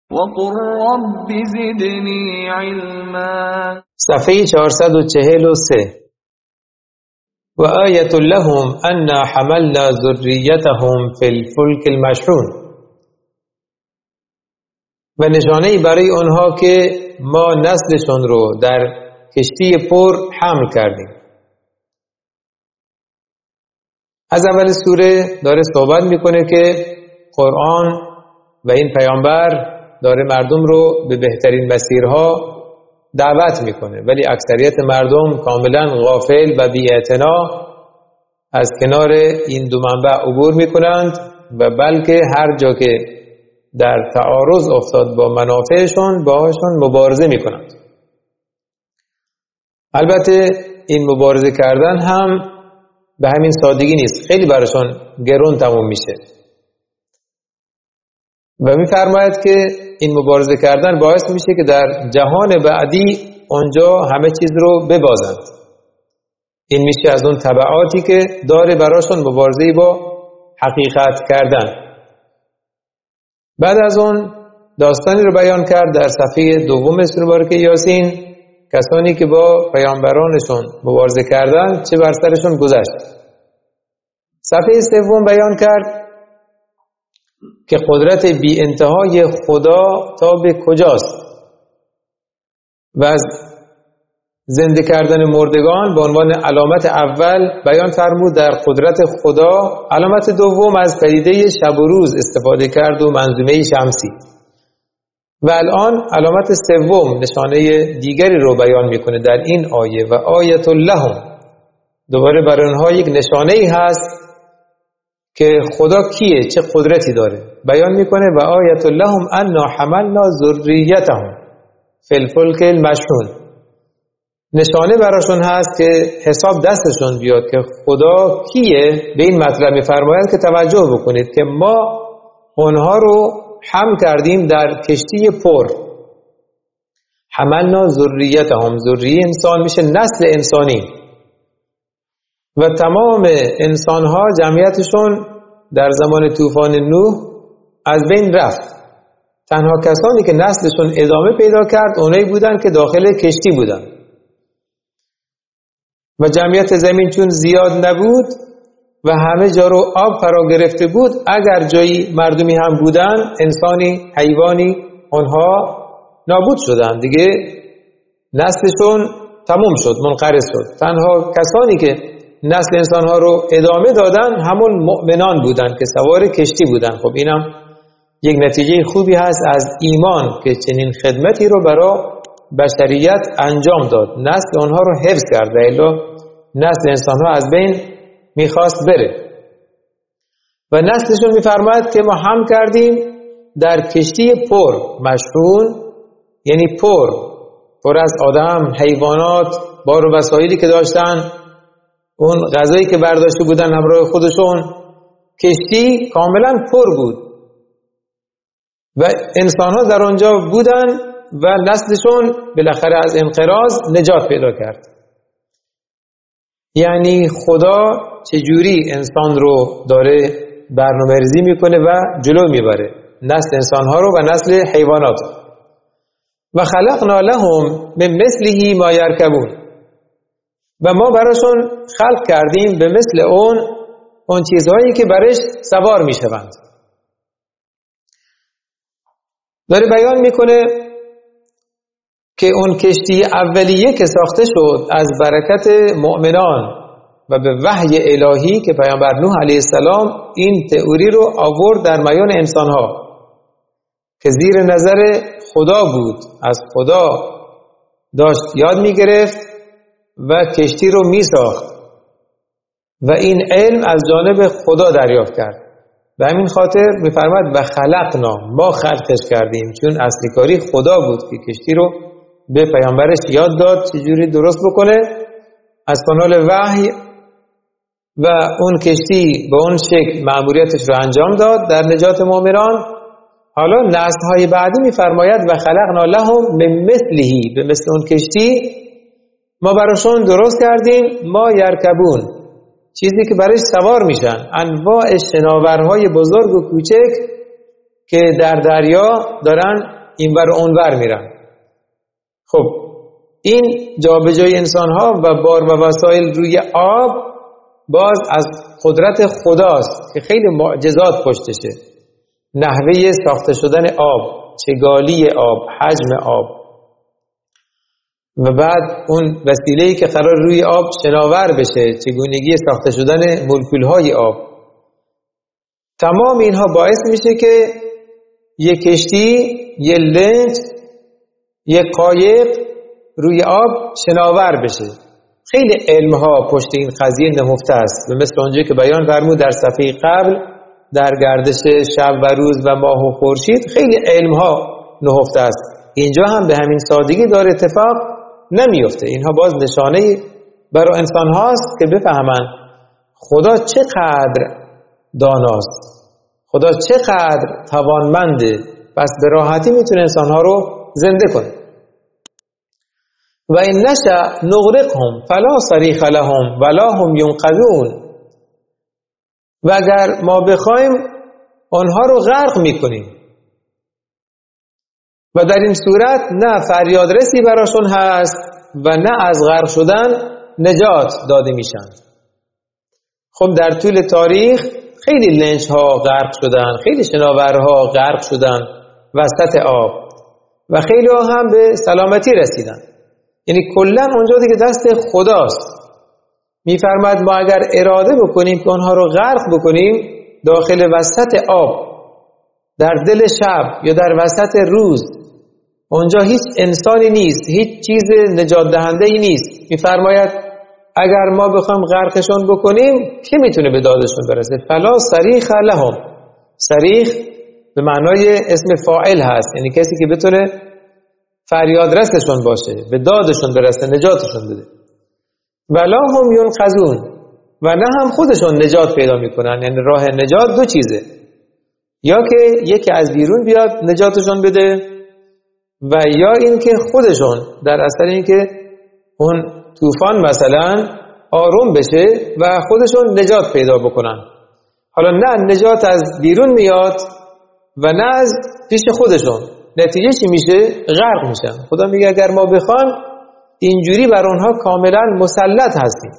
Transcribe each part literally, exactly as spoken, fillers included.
وقل رب زدنی علما. صفحه چهارصد و چهل و سه. و آیت لهم انا حملنا ذریتهم فی الفلک المشحون. و نشانه‌ای برای آنها که ما نسلشون رو در کشتی پر حمل کردیم. از اول سوره داره صحبت میکنه که قرآن و این پیامبر داره مردم رو به بهترین مسیرها دعوت میکنه، ولی اکثریت مردم کاملا غافل و بی‌اعتنا از کنار این دو منبع عبور میکنند و بلکه هر جا که در تعارض افتاد با منافعشون باهاشون مبارزه میکنند. البته این مبارزه کردن هم به همین سادگی نیست، خیلی براشون گرون تموم میشه و میفرماید که این مبارزه کردن باعث میشه که در جهان بعدی اونجا همه چیز رو ببازند. این میشه از اون تبعاتی که داره براشون مبارزه با حقیقت کردن. بعد از اون داستانی رو بیان کرد در صفحه دوم سوره مبارکه یاسین، کسانی که با پیامبرانشون مبارزه کردن چه بر سرشون گذشت. صفحه سوم بیان کرد که قدرت بی انتهای خدا تا به کجاست و از زنده کردن مردگان به عنوان علامت اول بیان فرمود در قدرت خدا. علامت دوم از پدیده شب و روز استفاده کرد و منظومه شمسی. و الان علامت سوم نشانه دیگری رو بیان میکنه در این آیه. و آیت لهم، دوباره برای اونها یک نشانه ای هست که خدا کیه، چه قدرتی داره. بیان میکنه و آیت لهم انا حملنا ذریتهم فی الفلک المشحون. نشانه براشون هست که حساب دستشون بیاد که خدا کیه. به این مطلب میفرماید که توجه بکنید که ما اونها رو حمل کردیم در کشتی پر. حملنا ذریتهم، ذریه انسان میشه نسل انسانی و تمام انسانها جمعیتشون در زمان طوفان نوح از بین رفت. تنها کسانی که نسلشون ادامه پیدا کرد اونایی بودن که داخل کشتی بودن و جمعیت زمین چون زیاد نبود و همه جا رو آب فرا گرفته بود، اگر جایی مردمی هم بودن، انسانی، حیوانی، اونها نابود شدن دیگه، نسلشون تموم شد، منقرض شد. تنها کسانی که نسل انسانها رو ادامه دادن همون مؤمنان بودن که سوار کشتی بودن. خب اینم یک نتیجه خوبی هست از ایمان که چنین خدمتی رو برای بشریت انجام داد، نسل اونها رو حفظ کرد، الا نسل انسانها از بین میخواست بره. و نسلشون میفرماید که ما هم کردیم در کشتی پر مشحون، یعنی پر پر از آدم، حیوانات، بار و وسایلی که داشتن، اون غذایی که برداشته بودن همراه خودشون. کشتی کاملا پر بود و انسان‌ها در آنجا بودن و نسلشون بالاخره از انقراض نجات پیدا کرد. یعنی خدا چجوری انسان رو داره برنامه‌ریزی میکنه و جلو میبره، نسل انسان‌ها رو و نسل حیوانات. و خلقنا لهم من مثله ما یرکبون، و ما براشون خلق کردیم به مثل اون اون چیزهایی که برش سوار میشوند. داره بیان میکنه که اون کشتی اولیه که ساخته شد از برکت مؤمنان و به وحی الهی که پیامبر نوح علیه السلام این تئوری رو آورد در میان انسانها که زیر نظر خدا بود، از خدا داشت یاد میگرفت و کشتی رو میساخت و این علم از جانب خدا دریافت کرد. به همین خاطر میفرماد و خلقنا، ما خلقش کردیم، چون اصلی کاری خدا بود که کشتی رو به پیامبرش یاد داد چجوری درست بکنه از کانال وحی و اون کشتی به اون شکل مأموریتش رو انجام داد در نجات مؤمنان. حالا نسل‌های بعدی میفرماید و خلقنا لهم من مثله، به مثل اون کشتی ما براشون درست کردیم ما یرکبون، چیزی که برایش سوار میشن، انواع شناورهای بزرگ و کوچک که در دریا دارن اینور و اونور میرن. خب این جابجایی انسان ها و بار و وسایل روی آب باز از قدرت خداست که خیلی معجزات پشتشه. نحوه ساخته شدن آب، چگالی آب، حجم آب، و بعد اون وسیله‌ای که قرار روی آب شناور بشه، چگونگی ساخته شدن مولکول‌های آب. تمام اینها باعث میشه که یک کشتی، یک لنج، یک قایق روی آب شناور بشه. خیلی علمها پشت این قضیه نهفته است و مثل اونجایی که بیان فرمود در صفحه قبل در گردش شب و روز و ماه و خورشید خیلی علمها نهفته است. اینجا هم به همین سادگی داره اتفاق نمیفته. اینها باز نشانه برای انسان هاست که بفهمن خدا چقدر داناست، خدا چقدر توانمنده، پس به راحتی میتونه انسان ها رو زنده کنه. و این نشأ نغرقهم فلا صریخ لهم ولا هم ینقذون. و اگر ما بخوایم آنها رو غرق میکنیم و در این صورت نه فریادرسی براشون هست و نه از غرق شدن نجات داده میشن. خب در طول تاریخ خیلی لنج ها غرق شدن، خیلی شناورها غرق شدن وسط آب و خیلی ها هم به سلامتی رسیدن. یعنی کلا اونجا دیگه دست خداست. میفرماید ما اگر اراده بکنیم که اونها رو غرق بکنیم داخل وسط آب در دل شب یا در وسط روز، اونجا هیچ انسانی نیست، هیچ چیز نجات دهنده ای نیست، میفرماید اگر ما بخوایم غرقشون بکنیم کی میتونه به دادشون برسه؟ فلا صریخ لهم. صریخ به معنای اسم فاعل هست، یعنی کسی که بتونه فریاد رسشون باشه، به دادشون برسه، نجاتشون بده. ولا هم ینقذون، و نه هم خودشون نجات پیدا میکنن. یعنی راه نجات دو چیزه، یا که یکی از بیرون بیاد نجاتشون بده و یا اینکه خودشون در اثر اینکه اون طوفان مثلا آروم بشه و خودشون نجات پیدا بکنن. حالا نه نجات از بیرون میاد و نه از پیش خودشون، نتیجه چی میشه؟ غرق میشن. خدا میگه اگر ما بخوان اینجوری بر اونها کاملا مسلط هستیم.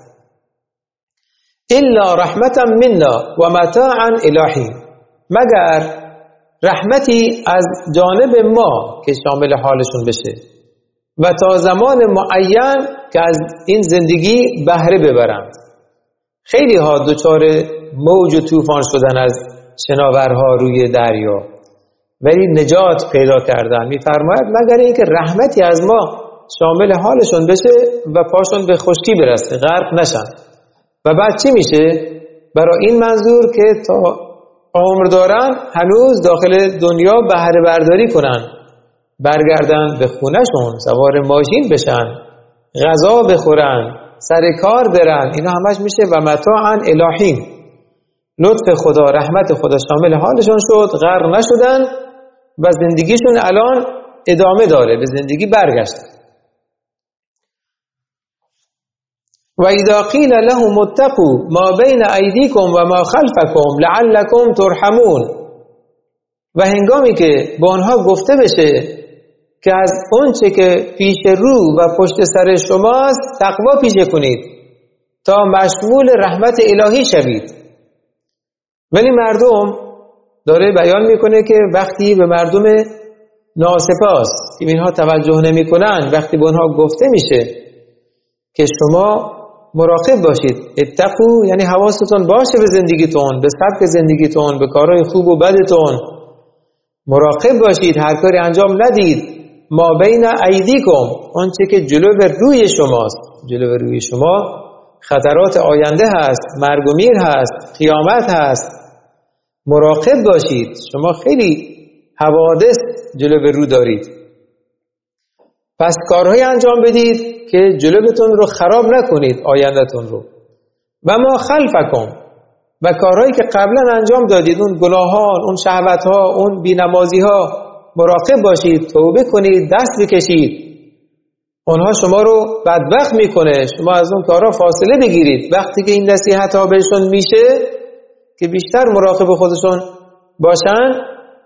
الا رحمتا منا و متاعا الهی، مگر رحمتی از جانب ما که شامل حالشون بشه و تا زمان معین که از این زندگی بهره ببرند. خیلی ها دچار موج و طوفان شدن از شناورها روی دریا ولی نجات پیدا کردن. میفرماید مگر اینکه رحمتی از ما شامل حالشون بشه و پاشون به خشکی برسه، غرق نشن. و بعد چی میشه؟ برای این منظور که تا عمر دارن هنوز داخل دنیا بهره برداری کنن، برگردن به خونهشون، سوار ماشین بشن، غذا بخورن، سر کار برن. اینا همش میشه و متاعا الهی. لطف خدا، رحمت خدا شامل حالشون شد، غرق نشدن و زندگیشون الان ادامه داره، به زندگی برگشتن. و اذا قیل لهم اتقوا ما بین ایدیکم و ما خلفکم لعلکم ترحمون. و هنگامی که به آنها گفته بشه که از اون چه که پیش رو و پشت سر شماست تقوا پیشه کنید تا مشمول رحمت الهی شوید. ولی مردم داره بیان میکنه که وقتی به مردم ناسپاس که اینها توجه نمی کنن، وقتی به اونها گفته میشه که شما مراقب باشید، اتقوا یعنی حواستون باشه به زندگیتون، به سبک زندگیتون، به کارهای خوب و بدتون، مراقب باشید، هر کاری انجام ندید. ما بین ایدیکم، اون چه که جلو به روی شماست، جلو به روی شما خطرات آینده هست، مرگ و میر هست، قیامت هست، مراقب باشید. شما خیلی حوادث جلو به رو دارید، پس کارهای انجام بدید که جلوتون رو خراب نکنید، آیندهتون رو. و ما خلفکم، و کارهایی که قبلا انجام دادید، اون گناهان، اون شهوتها، اون بی‌نمازی‌ها، مراقب باشید، توبه کنید، دست بکشید. اونها شما رو بدبخت میکنه، شما از اون کارها فاصله بگیرید. وقتی که این نصیحت‌ها بهشون میشه که بیشتر مراقب خودشون باشن،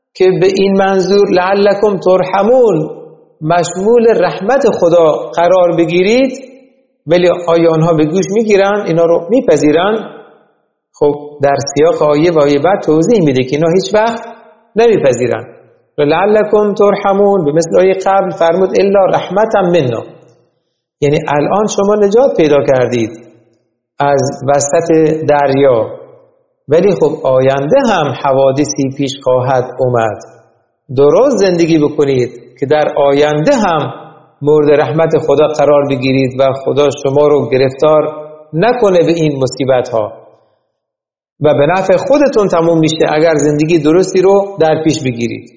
که به این منظور لعلکم ترحمون مشمول رحمت خدا قرار بگیرید، ولی آیا آنها به گوش میگیرن؟ اینا رو میپذیرن؟ خب در سیاق آیه و آیه بعد توضیح میده که اینا هیچ وقت نمیپذیرن. لعلکم ترحمون به مثل آیه قبل فرمود الا رحمتا منا، یعنی الان شما نجات پیدا کردید از وسط دریا، ولی خب آینده هم حوادثی پیش خواهد اومد. درست زندگی بکنید که در آینده هم مورد رحمت خدا قرار بگیرید و خدا شما رو گرفتار نکنه به این مصیبت ها و به نفع خودتون تموم میشه اگر زندگی درستی رو در پیش بگیرید.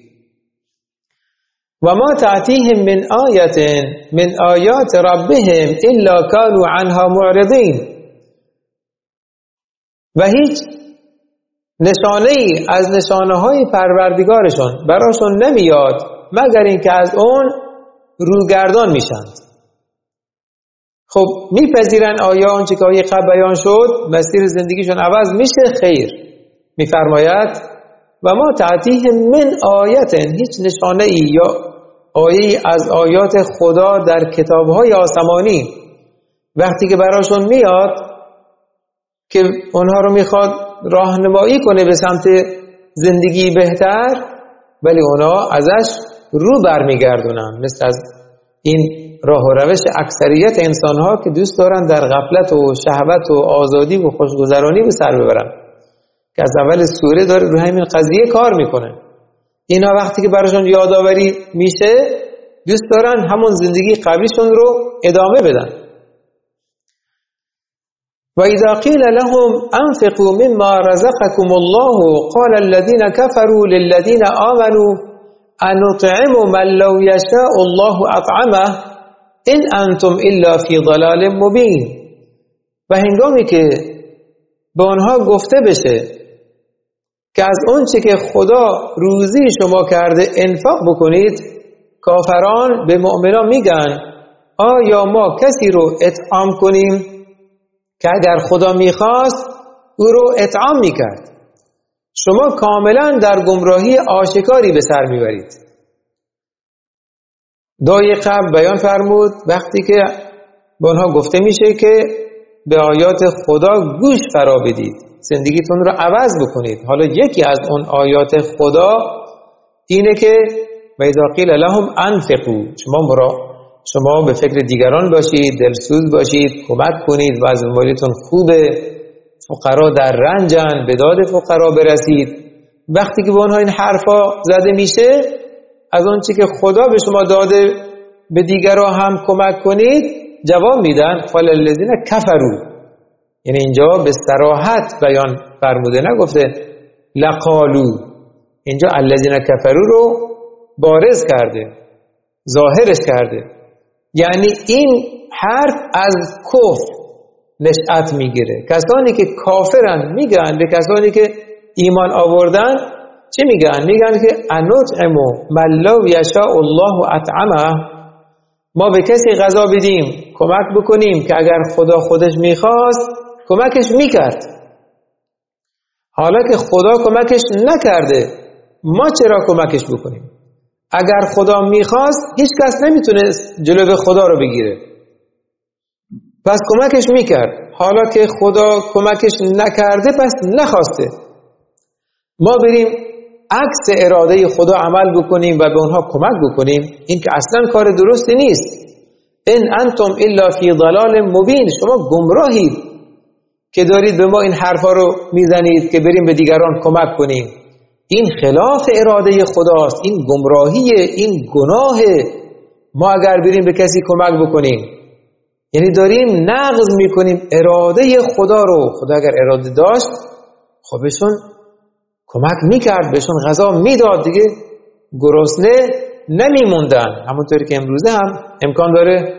و ما تأتیهم من آیة من آیات ربهم الا كانوا عنها معرضین، و هیچ نشانه ای از نشانه های پروردگارشون براشون نمیاد مگر اینکه از اون روگردان میشند. خب میپذیرن آیا آنچه که آیه قبل بیان شد مسیر زندگیشون عوض میشه؟ خیر. میفرماید و ما تأتیهم من آیت، هیچ نشانه ای یا آیه از آیات خدا در کتابهای آسمانی وقتی که براشون میاد که اونها رو میخواد راهنمایی کنه به سمت زندگی بهتر، ولی اونها ازش رو برمیگردونن، مثل از این راه و روش اکثریت انسانها که دوست دارن در غفلت و شهوت و آزادی و خوشگذرانی به سر ببرن، که از اول سوره داره رو همین قضیه کار میکنه. اینا وقتی که براشون یادآوری میشه دوست دارن همون زندگی قبلیشون رو ادامه بدن. و اذا قیل لهم انفقوا مما رزقكم الله قال الذين كفروا للذين آمنوا انطعم من لو يشاء الله اطعمه ان انتم الا في ضلال مبین. و هنگامی که به آنها گفته بشه که از اون چه که خدا روزی شما کرده انفاق بکنید، کافران به مؤمنان میگن آیا ما کسی رو اطعام کنیم که اگر خدا میخواست او رو اطعام میکرد؟ شما کاملا در گمراهی آشکاری به سر میبرید. دعای قبل بیان فرمود وقتی که به آنها گفته میشه که به آیات خدا گوش فرا بدید، زندگیتون رو عوض بکنید. حالا یکی از اون آیات خدا اینه که و اذا قیل لهم انفقوا، شما مرا شما به فکر دیگران باشید، دلسوز باشید، کمک کنید، وضع مالیتون خوبه، فقرا در رنجن، به داد فقرا برسید. وقتی که به اونها این حرفا زده میشه از اون چی که خدا به شما داده به دیگران هم کمک کنید، جواب میدن قال الذین کفروا، یعنی اینجا به صراحت بیان فرموده، نگفته لقالو، اینجا الذین کفروا رو بارز کرده، ظاهرش کرده. یعنی این حرف از کفر نشأت میگیره. کسانی که کافرن میگن به کسانی که ایمان آوردن چه میگن؟ میگن که انطعمو من لو یشاء الله اطعمه، ما به کسی غذا بدیم، کمک بکنیم که اگر خدا خودش میخواست کمکش میکرد. حالا که خدا کمکش نکرده ما چرا کمکش بکنیم؟ اگر خدا میخواست هیچ کس نمیتونست جلو خدا رو بگیره، پس کمکش میکرد. حالا که خدا کمکش نکرده پس نخواسته، ما بریم عکس اراده خدا عمل بکنیم و به اونها کمک بکنیم، این که اصلا کار درستی نیست. ان انتم الا فی ضلال مبین، شما گمراهید که دارید به ما این حرفا رو میزنید که بریم به دیگران کمک کنیم. این خلاف اراده خداست، این گمراهیه، این گناه. ما اگر بریم به کسی کمک بکنیم یعنی داریم نقض میکنیم اراده خدا رو. خدا اگر اراده داشت خب بهشون کمک میکرد، بهشون غذا میداد، دیگه گرسنه نمیموندن. همونطوری که امروزه هم امکان داره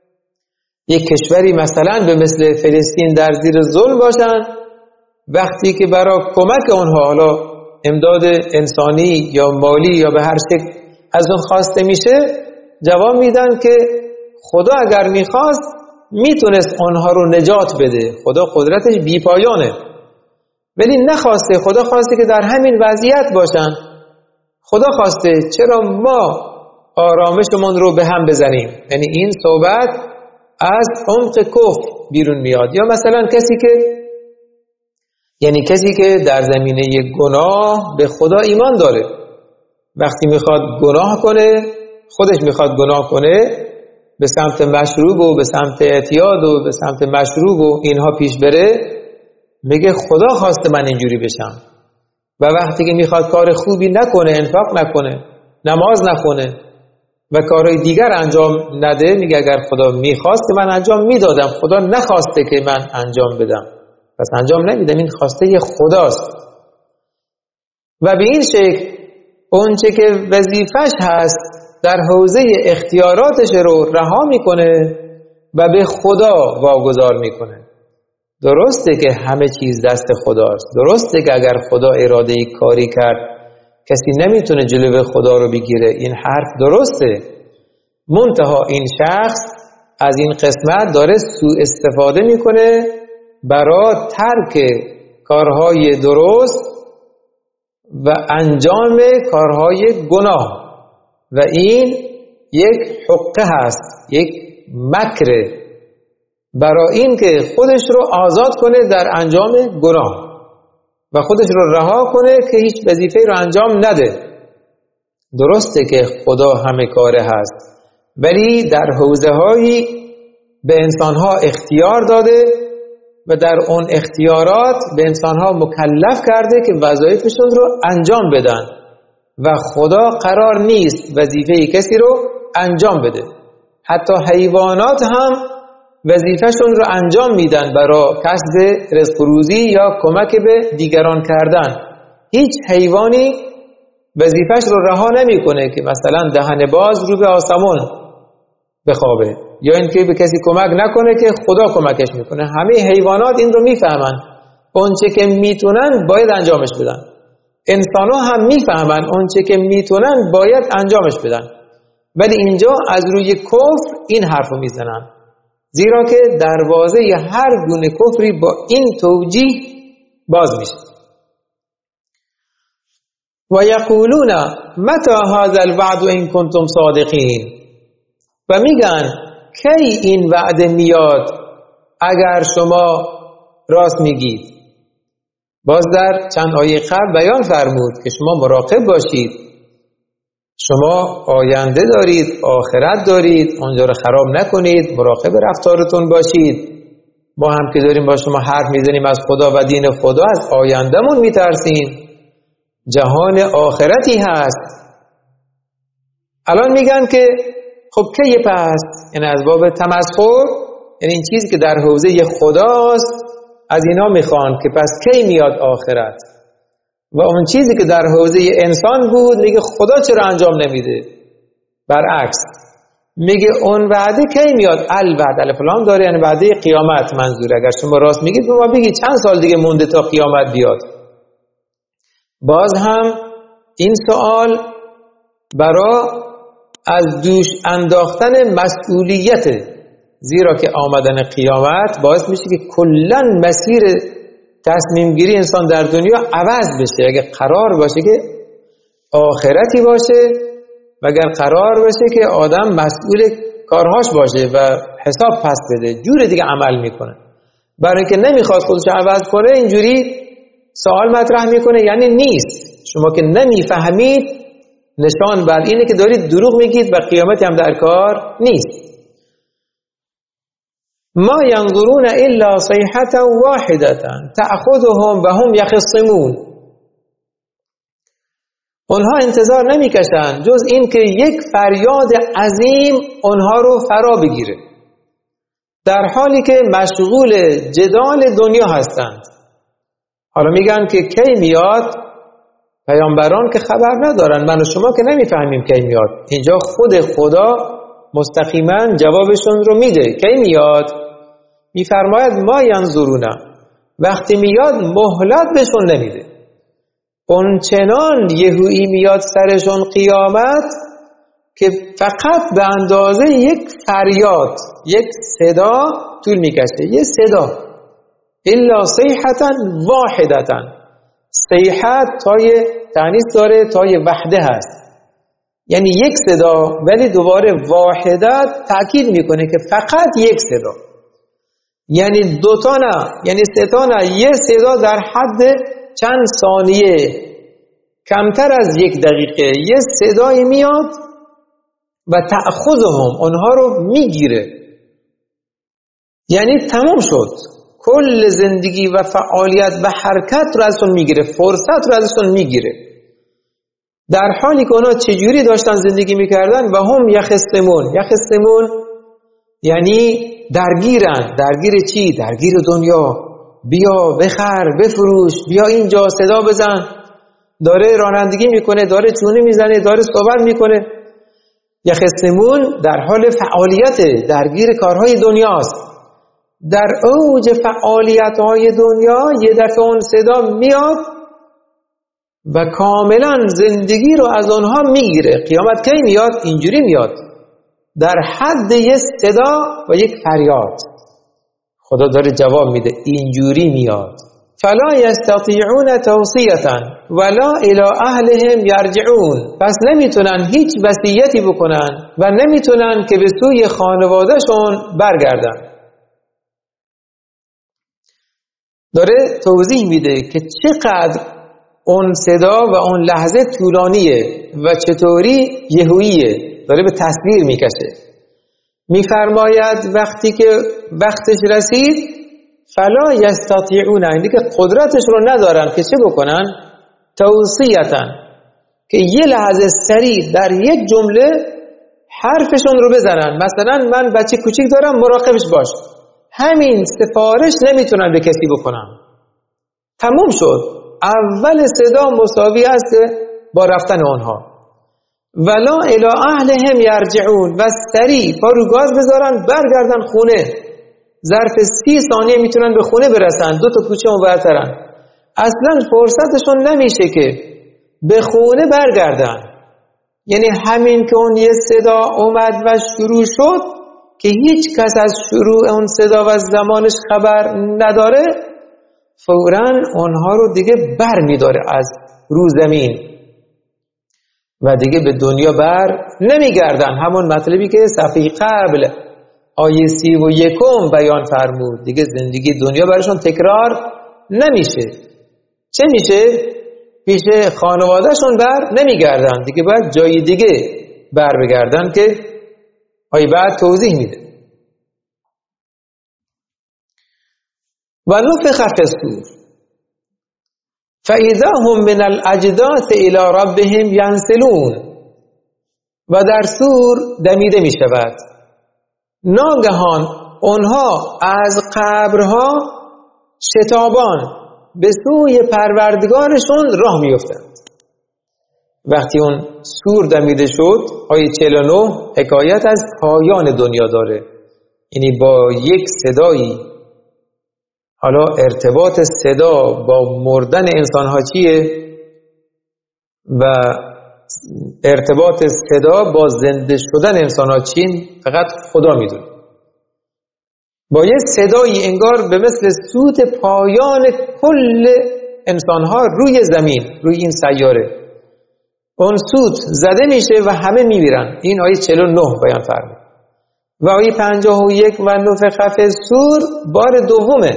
یک کشوری مثلا به مثل فلسطین در زیر ظلم باشن، وقتی که برای کمک اونها حالا امداد انسانی یا مالی یا به هر شکل از اون خواسته میشه، جواب میدن که خدا اگر میخواست میتونست اونها رو نجات بده، خدا قدرتش بیپایانه، ولی نخواسته. خدا خواسته که در همین وضعیت باشن خدا خواسته چرا ما آرامشمون رو به هم بزنیم. یعنی این صحبت از عمق کفر بیرون میاد. یا مثلا کسی که یعنی کسی که در زمینه گناه به خدا ایمان داره، وقتی میخواد گناه کنه، خودش میخواد گناه کنه، به سمت مشروب و به سمت اعتیاد و به سمت مشروب و اینها پیش بره، میگه خدا خواسته من اینجوری بشم. و وقتی که میخواد کار خوبی نکنه، انفاق نکنه، نماز نخونه و کارهای دیگر انجام نده، میگه اگر خدا میخواست که من انجام میدادم، خدا نخواسته که من انجام بدم، پس انجام نمیدم، این خواسته خداست. و به این شکل اونچه که وظیفش هست در حوزه اختیاراتش رو رها میکنه و به خدا واگذار میکنه. درسته که همه چیز دست خداست، درسته که اگر خدا اراده کاری کرد کسی نمیتونه جلوی خدا رو بگیره، این حرف درسته. منتها این شخص از این قسمت داره سوء استفاده میکنه برای ترک کارهای درست و انجام کارهای گناه، و این یک حقه هست، یک مکر برای این که خودش رو آزاد کنه در انجام گناه و خودش رو رها کنه که هیچ وظیفه رو انجام نده. درسته که خدا همه کاره هست، ولی در حوزه هایی به انسانها اختیار داده و در اون اختیارات به انسانها مکلف کرده که وظایفشون رو انجام بدن و خدا قرار نیست وظیفه کسی رو انجام بده. حتی حیوانات هم وظیفهشون رو انجام میدن برای کسب رزق و روزی یا کمک به دیگران کردن. هیچ حیوانی وظیفهش رو رها نمیکنه که مثلا دهن باز رو به آسمون بخوابه یا اینکه به کسی کمک نکنه که خدا کمکش میکنه. همه حیوانات این رو میفهمن، اونچه که میتونن باید انجامش بدن. انسان ها هم میفهمن اونچه که میتونن باید انجامش بدن، ولی اینجا از روی کفر این حرف رو میزنن، زیرا که دروازه هر گونه کفری با این توجیه باز میشه. و یقولون متى هذا الوعد ان کنتم صادقین، و میگن کی این وعده میاد اگر شما راست میگید. باز در چند آیه قبل بیان فرمود که شما مراقب باشید، شما آینده دارید، آخرت دارید، اونجا رو خراب نکنید، مراقب رفتارتون باشید. ما هم که داریم با شما حرف میزنیم از خدا و دین خدا، از آیندهمون میترسیم، جهان آخرتی هست. الان میگن که خب کی پس؟ یعنی از باب تمسخر، یعنی این چیزی که در حوزه خداست از اینا میخوان که پس کی میاد آخرت، و اون چیزی که در حوزه انسان بود میگه خدا چرا انجام نمیده. برعکس میگه اون وعده کی میاد؟ الوعد الف لام داره، یعنی وعده قیامت منظور. اگر شما راست میگید به ما بگید چند سال دیگه مونده تا قیامت بیاد. باز هم این سوال برای از دوش انداختن مسئولیت، زیرا که آمدن قیامت باعث میشه که کلا مسیر تصمیم گیری انسان در دنیا عوض بشه. اگر قرار باشه که آخرتی باشه و اگر قرار باشه که آدم مسئول کارهاش باشه و حساب پس بده، جور دیگه عمل میکنه. برای اینکه نمیخواد خودش عوض کنه اینجوری سوال مطرح میکنه، یعنی نیست. شما که نمیفهمید نشان بر اینه که دارید دروغ میگید و قیامتی هم در کار نیست. ما ينظرون الا صيحة واحدة تأخذهم وهم يخصمون. اونها انتظار نمیکشن جز این که یک فریاد عظیم اونها رو فرا بگیره، در حالی که مشغول جدال دنیا هستند. حالا میگن که کی میاد؟ پیامبران که خبر ندارن، من و شما که نمیفهمیم کی میاد. اینجا خود خدا مستقیما جوابشون رو میده. کی میاد؟ میفرماید ما ینظرون، وقتی میاد مهلت بهشون نمیده. اون چنان یهویی میاد سرشون قیامت که فقط به اندازه یک فریاد، یک صدا طول میکشه. یه صدا، الا صیحة واحدة، صیحه تای تانیث داره، تای وحده هست، یعنی یک صدا، ولی دوباره واحدت تأکید میکنه که فقط یک صدا، یعنی دوتا نه، یعنی سه تا نه، یک صدا در حد چند ثانیه، کمتر از یک دقیقه یک صدایی میاد و تأخذهم، اونها رو میگیره، یعنی تمام شد، کل زندگی و فعالیت و حرکت رو ازشون میگیره، فرصت رو ازشون میگیره، در حالی که اونا چجوری داشتن زندگی میکردن و هم یخصمون. یخصمون یعنی درگیرن. درگیر چی؟ درگیر دنیا، بیا بخر بفروش، بیا اینجا صدا بزن، داره رانندگی میکنه، داره چونه میزنه، داره صحبت میکنه. یخصمون در حال فعالیت، درگیر کارهای دنیاست. در اوج فعالیت‌های دنیا یه دفعه اون صدا میاد و کاملا زندگی رو از آنها میگیره. قیامت کی میاد؟ اینجوری میاد، در حد یک صدا و یک فریاد. خدا داره جواب میده اینجوری میاد. فلا یستطیعون توصیة ولا الی اهلهم یرجعون. پس نمیتونن هیچ وصیتی بکنن و نمیتونن که به سوی خانوادهشون برگردن. داره توضیح میده که چقدر اون صدا و اون لحظه طولانیه و چطوری یهوییه، داره به تصویر میکشه. میفرماید وقتی که وقتش رسید فلا یستطیعون، یعنی که قدرتش رو ندارن که چه بکنن؟ توصیتن، که یه لحظه سریع در یک جمله حرفشون رو بزنن. مثلا من بچه کوچیک دارم، مراقبش باش، همین سفارش نمیتونن به کسی بکنن، تموم شد. اول صدا مساوی است با رفتن آنها. ولا الی اهلهم یرجعون، و سریع پا رو گاز بذارن برگردن خونه، ظرف سی ثانیه میتونن به خونه برسن، دو تا کوچه اونورترن، اصلا فرصتشون نمیشه که به خونه برگردن. یعنی همین که اون یه صدا اومد و شروع شد که هیچ کس از شروع اون صدا و زمانش خبر نداره، فوراً اونها رو دیگه بر میداره از رو زمین و دیگه به دنیا بر نمیگردن. همون مطلبی که صفحه قبل آیه سی و یکم بیان فرمود، دیگه زندگی دنیا براشون تکرار نمیشه. چه میشه؟ پیش خانوادهشون بر نمیگردن، دیگه باید جای دیگه بر بگردن که آیه بعد توضیح میده. و نفخ فی الصور فاذا هم من الاجداث الی ربهم ینسلون. و در صور دمیده می شود، ناگهان آنها از قبرها شتابان به سوی پروردگارشون راه می افتند. وقتی اون صور دمیده شد، آیه چهل و نه حکایت از پایان دنیا داره، یعنی با یک صدایی. حالا ارتباط صدا با مردن انسان ها چیه و ارتباط صدا با زنده شدن انسان ها چیه؟ فقط خدا میدونه. با یه صدایی انگار به مثل صوت پایان کل انسان ها روی زمین، روی این سیاره، اون صوت زده میشه و همه میمیرن. این آیه چهل و نه بیان فرمود. و آیه پنجاه و یک و نفخ فی الصور بار دومه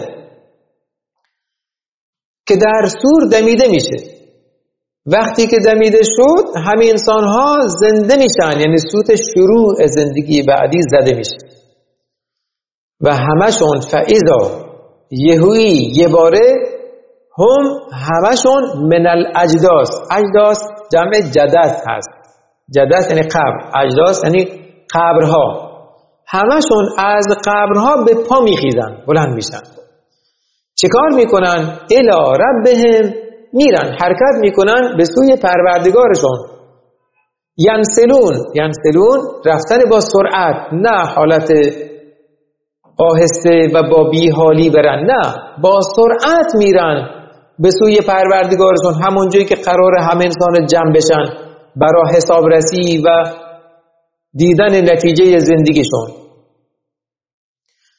که در صور دمیده میشه. وقتی که دمیده شد همه انسان ها زنده میشن، یعنی صوت شروع زندگی بعدی زده میشه و همشون فاذا یهویی یه باره هم همشون من الاجداث. اجداث جمع جدث هست، جدث یعنی قبر، اجداث یعنی قبرها. همشون از قبرها به پا میخیزن، بلند میشن. چه کار میکنن؟ الی ربهم، میرن حرکت میکنن به سوی پروردگارشون. ینسلون، ینسلون رفتن با سرعت، نه حالت آهسته و با بیحالی برن، نه با سرعت میرن به سوی پروردگارشون، همون جایی که قرار همه انسان جمع بشن برای حسابرسی و دیدن نتیجه زندگیشون.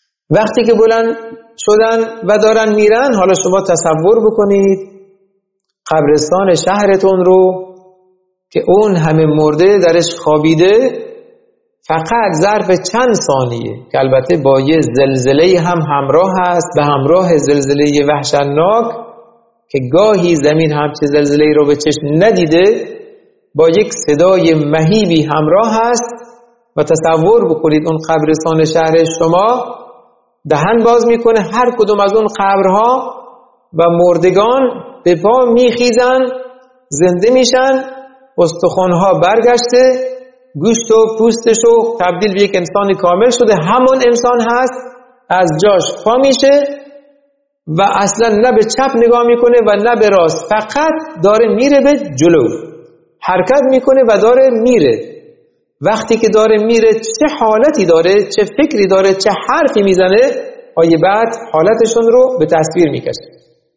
وقتی که بلند شدن و دارن میرن، حالا شما تصور بکنید قبرستان شهرتون رو که اون همه مرده درش خوابیده فقط ظرف چند ثانیه که البته با یه زلزله هم همراه هست، به همراه زلزله وحشتناک که گاهی زمین همچه زلزله رو به چشم ندیده، با یک صدای مهیبی همراه هست و تصور بکنید اون قبرستان شهر شما دهن باز میکنه، هر کدوم از اون قبرها و مردگان به پا میخیزن، زنده میشن، استخوانها برگشته، گوشت و پوستشو تبدیل به یک انسان کامل شده، همون انسان هست، از جاش پا میشه و اصلا نه به چپ نگاه میکنه و نه به راست، فقط داره میره به جلو، حرکت میکنه و داره میره. وقتی که داره میره چه حالتی داره، چه فکری داره، چه حرفی میزنه، آیه بعد حالتشون رو به تصویر میکشه.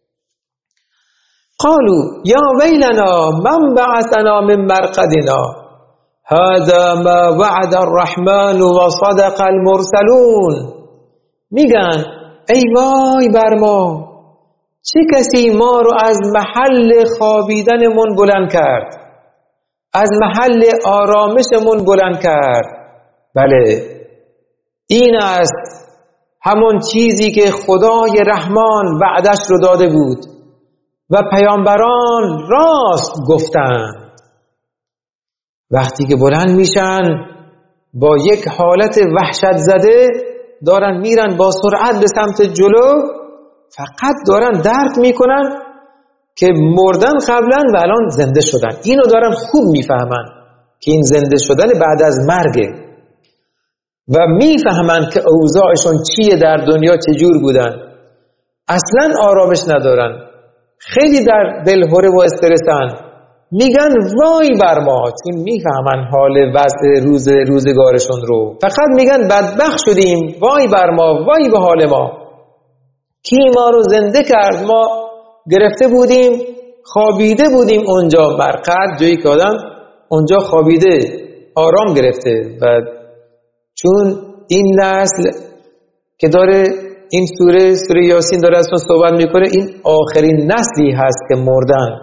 قالوا یا ویلنا من بعثنا من مرقدنا هذا ما وعد الرحمن و صدق المرسلون. میگن ای وای بر ما، چه کسی ما رو از محل خوابیدنمون بلند کرد، از محل آرامشمون بلند کرد. بله این است همون چیزی که خدای رحمان وعدش رو داده بود و پیامبران راست گفتند. وقتی که بلند میشن با یک حالت وحشت زده دارن میرن با سرعت به سمت جلو، فقط دارن درک میکنن که مردن قبلا و الان زنده شدن. اینو دارن خوب میفهمن که این زنده شدن بعد از مرگه و میفهمن که اوضاعشون چیه، در دنیا چجور بودن، اصلا آرامش ندارن، خیلی در دلهره و استرسن. میگن وای بر ما، چون میفهمن حال وضع روز روزگارشون رو، فقط میگن بدبخت شدیم، وای بر ما، وای به حال ما، کی ما رو زنده کرد؟ ما گرفته بودیم، خوابیده بودیم اونجا. مرقد جایی که آدم اونجا خوابیده آرام گرفته. و چون این نسل که داره این سوره سوره یاسین داره ازشون صحبت میکنه، این آخرین نسلی هست که مردن.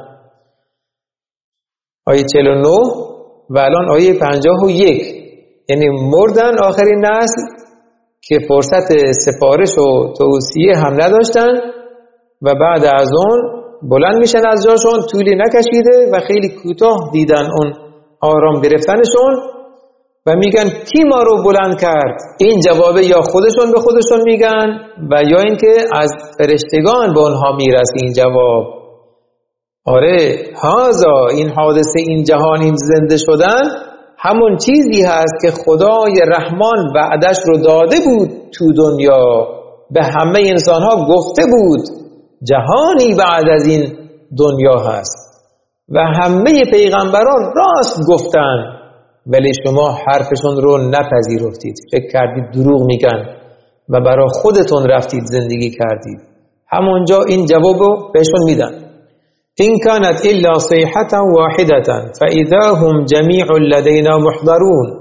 آیه چهل و نه و الان آیه پنجاه و یک، یعنی مردن آخرین نسل که فرصت سفارش و توصیه هم نداشتن و بعد از اون بلند میشن از جاشون، طولی نکشیده و خیلی کوتاه دیدن اون آرام گرفتنشون و میگن کی ما رو بلند کرد؟ این جوابه یا خودشون به خودشون میگن و یا اینکه از فرشتگان به اونها میرسه این جواب. آره هازا، این حادثه، این جهان، این زنده شدن همون چیزی هست که خدای رحمان وعدش رو داده بود تو دنیا، به همه انسانها گفته بود جهانی بعد از این دنیا هست و همه پیغمبران راست گفتن، ولی شما حرفشون رو نپذیرفتید، فکر کردید دروغ میگن و برای خودتون رفتید زندگی کردید. همونجا این جواب رو بهشون میدن. این کانت الا صیحة واحدة فاذا هم جمیع لدینا محضرون.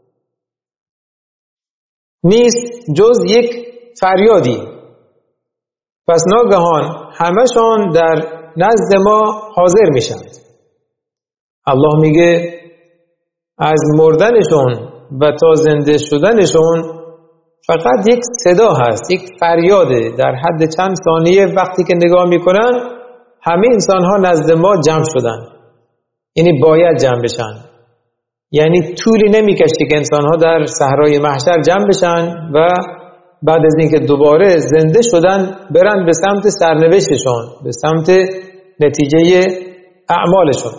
نیست جز یک فریادی، پس ناگهان همشان در نزد ما حاضر میشند. الله میگه از مردنشون و تا زنده شدنشون فقط یک صدا هست، یک فریاده در حد چند ثانیه. وقتی که نگاه میکنن همه انسان ها نزد ما جمع شدن، یعنی باید جمع بشن، یعنی طولی نمیکشه که انسان ها در صحرای محشر جمع بشن و بعد از اینکه دوباره زنده شدن برن به سمت سرنوشتشون، به سمت نتیجه اعمالشون.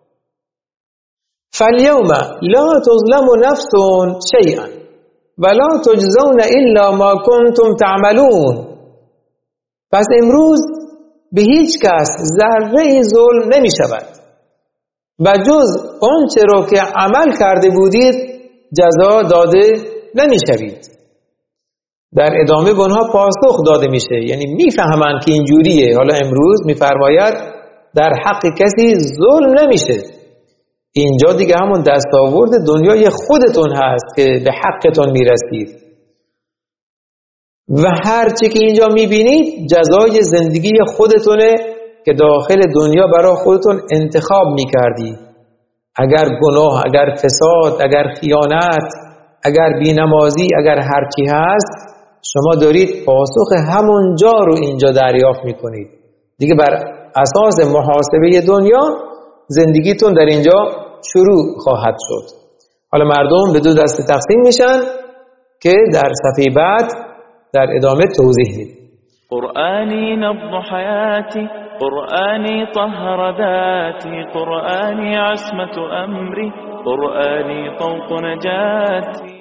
فالیوم لا تظلم نفس شیئا ولا تجزون الا ما کنتم تعملون. پس امروز به هیچ کس ذره ظلم نمی شود و جز آنچه را که عمل کرده بودید جزا داده نمی شوید. در ادامه به آنها پاسخ داده میشه، یعنی میفهمن که اینجوریه. حالا امروز میفرماید در حق کسی ظلم نمیشه. اینجا دیگه همون دستاورد دنیای خودتون هست که به حقتون میرسید و هر چی که اینجا میبینید جزای زندگی خودتونه که داخل دنیا برای خودتون انتخاب میکردی. اگر گناه، اگر فساد، اگر خیانت، اگر بینمازی، اگر هرچی هست، شما دارید پاسخ همون جا رو اینجا دریافت میکنید. دیگه بر اساس محاسبه دنیا زندگیتون در اینجا شروع خواهد شد. حالا مردم به دو دسته تقسیم میشن که در صفحه بعد در ادامه توضیح میدیم. قرآني نبض حياتي، قرآني طهر ذاتي، قرآني عصمة أمري، قرآني طوق نجاتي.